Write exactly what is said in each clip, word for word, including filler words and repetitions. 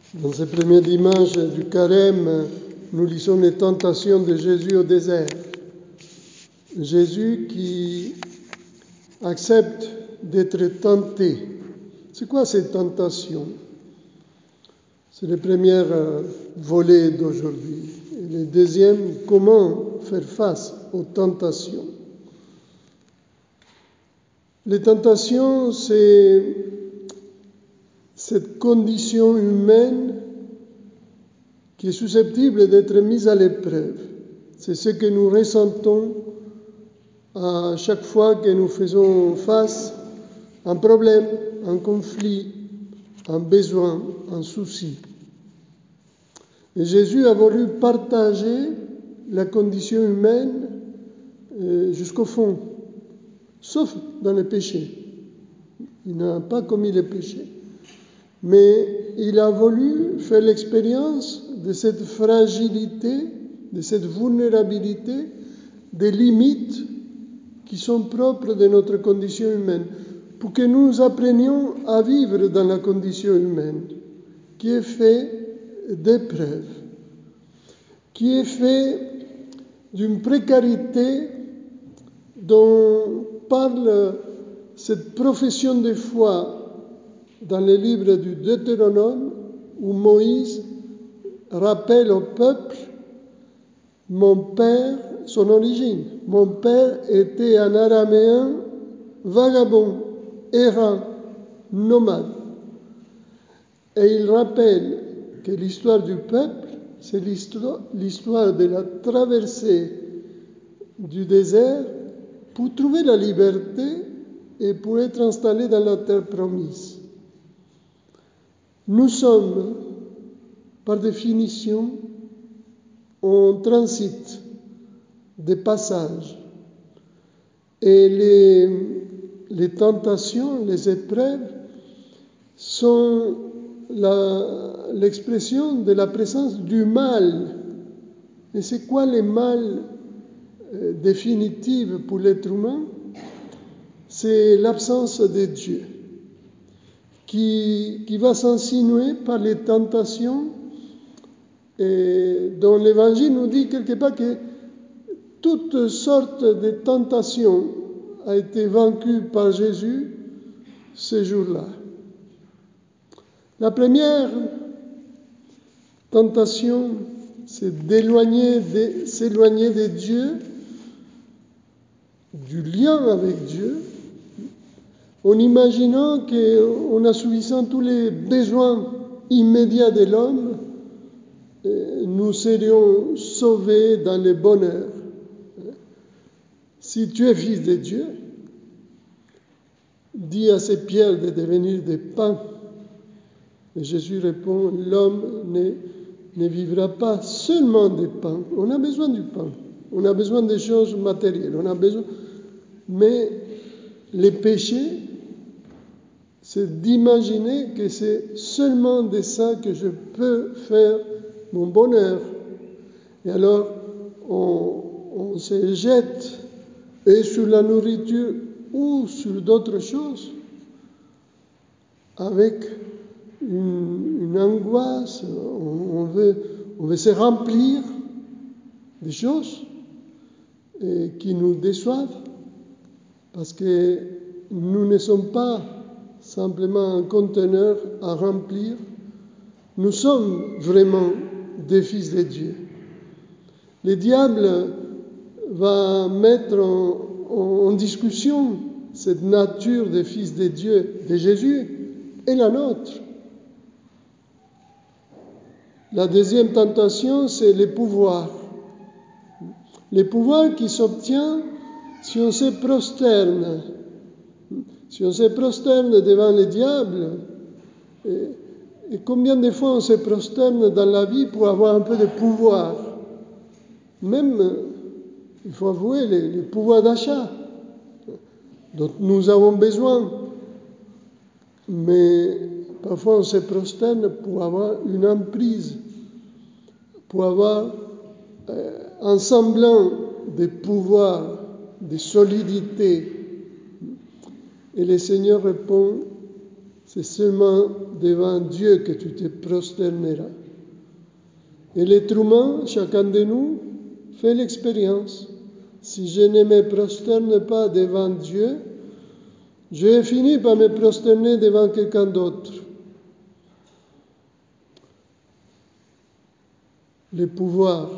Dans ce premier dimanche du carême, nous lisons les tentations de Jésus au désert. Jésus qui accepte d'être tenté. C'est quoi cette tentation? C'est le premier volet d'aujourd'hui. Et le deuxième, comment faire face aux tentations. Les tentations, c'est cette condition humaine qui est susceptible d'être mise à l'épreuve. C'est ce que nous ressentons à chaque fois que nous faisons face à un problème, à un conflit, à un besoin, à un souci. Et Jésus a voulu partager la condition humaine euh, jusqu'au fond, sauf dans le péché. Il n'a pas commis le péché. Mais il a voulu faire l'expérience de cette fragilité, de cette vulnérabilité, des limites qui sont propres de notre condition humaine, pour que nous apprenions à vivre dans la condition humaine, qui est faite d'épreuves, qui est faite d'une précarité dont parle cette profession de foi dans le livre du Deutéronome, où Moïse rappelle au peuple « Mon père, son origine, mon père était un araméen vagabond, errant, nomade. » Et il rappelle que l'histoire du peuple, c'est l'histoire, l'histoire de la traversée du désert pour trouver la liberté et pour être installé dans la terre promise. Nous sommes, par définition, en transit, des passages. Et les, les tentations, les épreuves, sont la, l'expression de la présence du mal. Et c'est quoi le mal euh, définitif pour l'être humain? C'est l'absence de Dieu, qui, qui va s'insinuer par les tentations, et dont l'Évangile nous dit quelque part que toutes sortes de tentations a été vaincues par Jésus ce jour-là. La première tentation, c'est d'éloigner de, s'éloigner de Dieu, du lien avec Dieu, en imaginant qu'en assouvissant tous les besoins immédiats de l'homme, nous serions sauvés dans le bonheur. Si tu es fils de Dieu, dis à ces pierres de devenir des pains. Et Jésus répond, l'homme ne, ne vivra pas seulement des pains. On a besoin du pain. On a besoin des choses matérielles. On a besoin... Mais les péchés, c'est d'imaginer que c'est seulement de ça que je peux faire mon bonheur. Et alors, on, on se jette et sur la nourriture ou sur d'autres choses avec une, une angoisse. On, on, veut, on veut se remplir des choses et qui nous déçoivent parce que nous ne sommes pas simplement un conteneur à remplir. Nous sommes vraiment des fils de Dieu. Le diable va mettre en, en, en discussion cette nature des fils de Dieu, de Jésus, et la nôtre. La deuxième tentation, c'est le pouvoir. Le pouvoir qui s'obtient si on se prosterne. Si on se prosterne devant le diable, et, et combien de fois on se prosterne dans la vie pour avoir un peu de pouvoir? Même, il faut avouer, le, le pouvoir d'achat dont nous avons besoin. Mais parfois on se prosterne pour avoir une emprise, pour avoir euh, un semblant de pouvoir, de solidité. Et le Seigneur répond, c'est seulement devant Dieu que tu te prosterneras. Et l'être humain, chacun de nous, fait l'expérience. Si je ne me prosterne pas devant Dieu, je vais finir par me prosterner devant quelqu'un d'autre. Le pouvoir,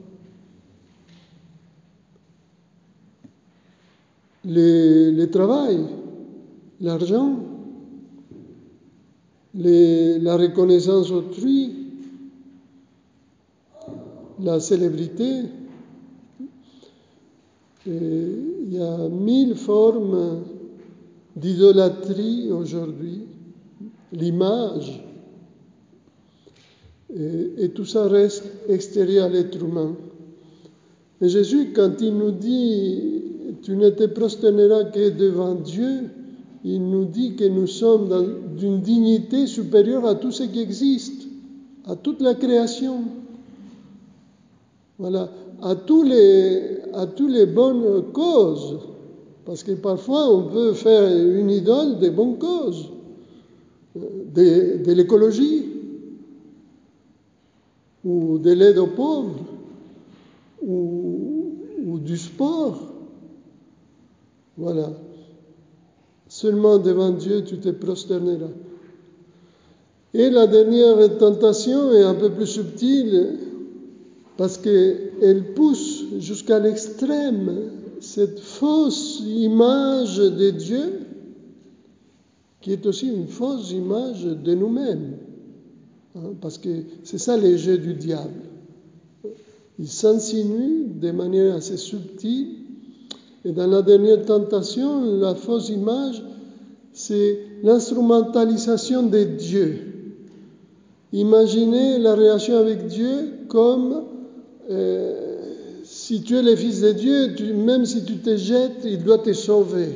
le, le travail, l'argent, les, la reconnaissance autrui, la célébrité. Et il y a mille formes d'idolâtrie aujourd'hui, l'image, et, et tout ça reste extérieur à l'être humain. Et Jésus, quand il nous dit « tu ne te prosterneras que devant Dieu », il nous dit que nous sommes dans d'une dignité supérieure à tout ce qui existe, à toute la création. Voilà, à tous les, à toutes les bonnes causes. Parce que parfois, on peut faire une idole des bonnes causes, de, de l'écologie, ou de l'aide aux pauvres, ou, ou du sport. Voilà. Seulement devant Dieu, tu te prosterneras. Et la dernière tentation est un peu plus subtile, parce qu'elle pousse jusqu'à l'extrême cette fausse image de Dieu, qui est aussi une fausse image de nous-mêmes. Hein, parce que c'est ça les jeux du diable. Il s'insinue de manière assez subtile, et dans la dernière tentation, la fausse image, c'est l'instrumentalisation de Dieu. Imaginez la relation avec Dieu comme euh, si tu es le Fils de Dieu, tu, même si tu te jettes, il doit te sauver.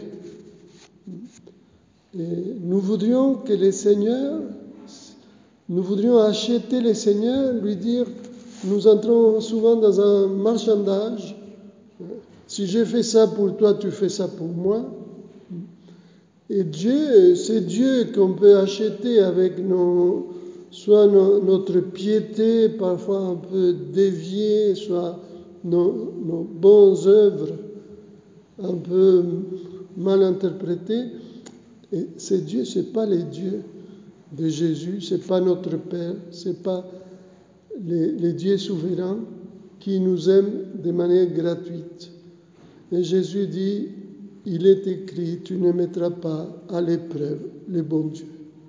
Et nous voudrions que le Seigneur, nous voudrions acheter le Seigneur, lui dire, nous entrons souvent dans un marchandage. Si j'ai fait ça pour toi, tu fais ça pour moi. Et Dieu, c'est Dieu qu'on peut acheter avec nos, soit nos, notre piété, parfois un peu déviée, soit nos, nos bonnes œuvres, un peu mal interprétées. Et c'est Dieu, ce n'est pas les dieux de Jésus, ce n'est pas notre Père, ce n'est pas les, les dieux souverains qui nous aiment de manière gratuite. Et Jésus dit, il est écrit, tu ne mettras pas à l'épreuve le bon Dieu.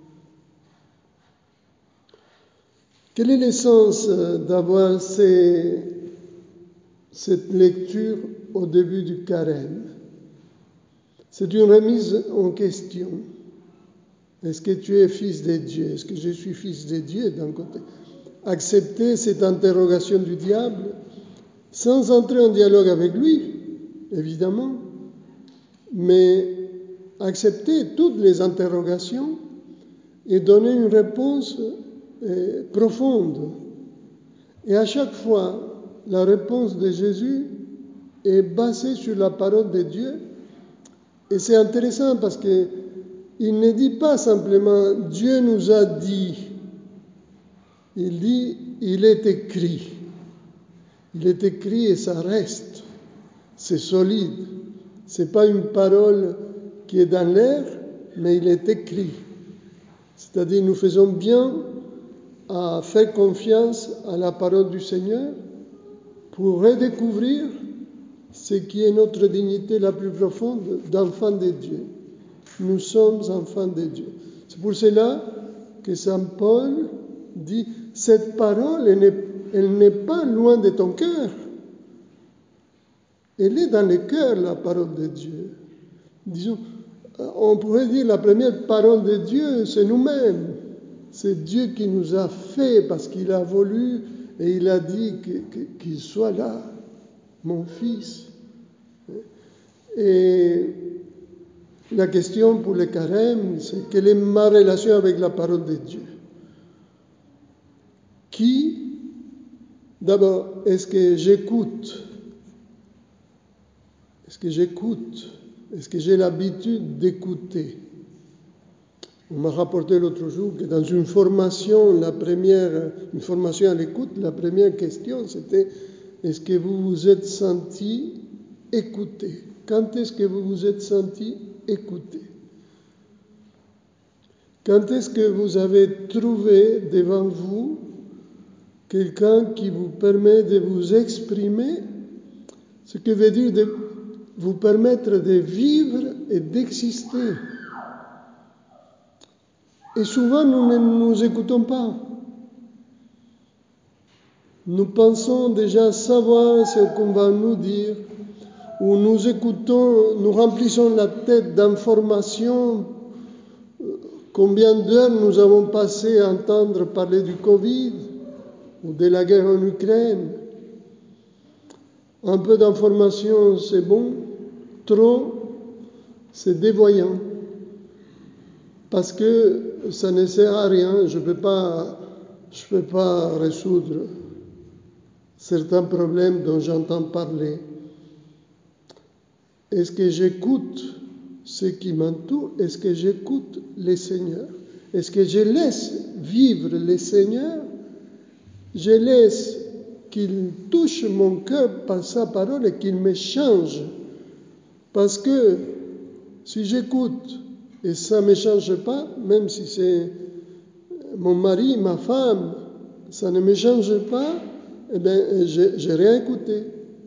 Quel est le sens d'avoir ces, cette lecture au début du carême? C'est une remise en question. Est-ce que tu es fils de Dieu? Est-ce que je suis fils de Dieu d'un côté? Accepter cette interrogation du diable sans entrer en dialogue avec lui, évidemment, mais accepter toutes les interrogations et donner une réponse euh, profonde. Et à chaque fois, la réponse de Jésus est basée sur la parole de Dieu. Et c'est intéressant parce qu'il ne dit pas simplement « Dieu nous a dit », il dit « il est écrit ». Il est écrit et ça reste, c'est solide. Ce n'est pas une parole qui est dans l'air, mais il est écrit. C'est-à-dire nous faisons bien à faire confiance à la parole du Seigneur pour redécouvrir ce qui est notre dignité la plus profonde d'enfants de Dieu. Nous sommes enfants de Dieu. C'est pour cela que Saint Paul dit « Cette parole, elle n'est, elle n'est pas loin de ton cœur. Elle est dans le cœur, la parole de Dieu. » Disons, on pourrait dire la première parole de Dieu, c'est nous-mêmes. C'est Dieu qui nous a fait parce qu'il a voulu et il a dit que, que, qu'il soit là, mon fils. Et la question pour le carême, c'est quelle est ma relation avec la parole de Dieu? Qui, d'abord, est-ce que j'écoute? Est-ce que j'écoute? Est-ce que j'ai l'habitude d'écouter? On m'a rapporté l'autre jour que dans une formation, la première, une formation à l'écoute, la première question c'était est-ce que vous vous êtes senti écouté? Quand est-ce que vous vous êtes senti écouté? Quand est-ce que vous avez trouvé devant vous quelqu'un qui vous permet de vous exprimer, ce qui veut dire de vous permettre de vivre et d'exister? Et souvent, nous ne nous écoutons pas. Nous pensons déjà savoir ce qu'on va nous dire, ou nous écoutons, nous remplissons la tête d'informations. Combien d'heures nous avons passé à entendre parler du Covid ou de la guerre en Ukraine? Un peu d'informations, c'est bon. Trop, c'est dévoyant. Parce que ça ne sert à rien. Je ne peux pas, je peux pas résoudre certains problèmes dont j'entends parler. Est-ce que j'écoute ce qui m'entoure? Est-ce que j'écoute les Seigneurs? Est-ce que je laisse vivre les Seigneurs? Je laisse qu'il touche mon cœur par sa parole et qu'il me change. Parce que si j'écoute et ça ne me change pas, même si c'est mon mari, ma femme, ça ne me change pas, eh bien, je n'ai rien écouté.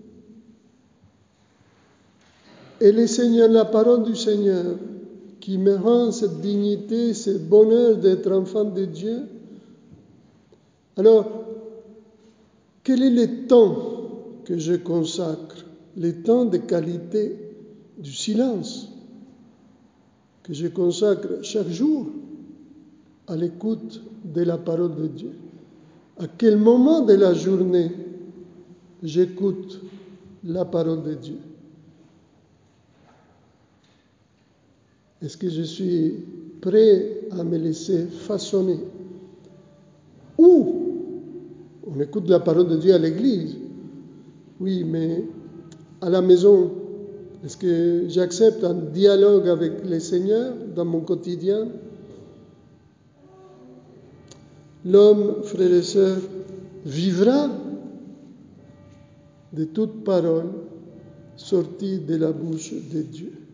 Et le Seigneur, la parole du Seigneur, qui me rend cette dignité, ce bonheur d'être enfant de Dieu. Alors, quel est le temps que je consacre? Le temps de qualité du silence que je consacre chaque jour à l'écoute de la parole de Dieu. À quel moment de la journée j'écoute la parole de Dieu? Est-ce que je suis prêt à me laisser façonner? Ou on écoute la parole de Dieu à l'église, oui, mais à la maison, est-ce que j'accepte un dialogue avec le Seigneur dans mon quotidien? L'homme, frères et sœurs, vivra de toute parole sortie de la bouche de Dieu.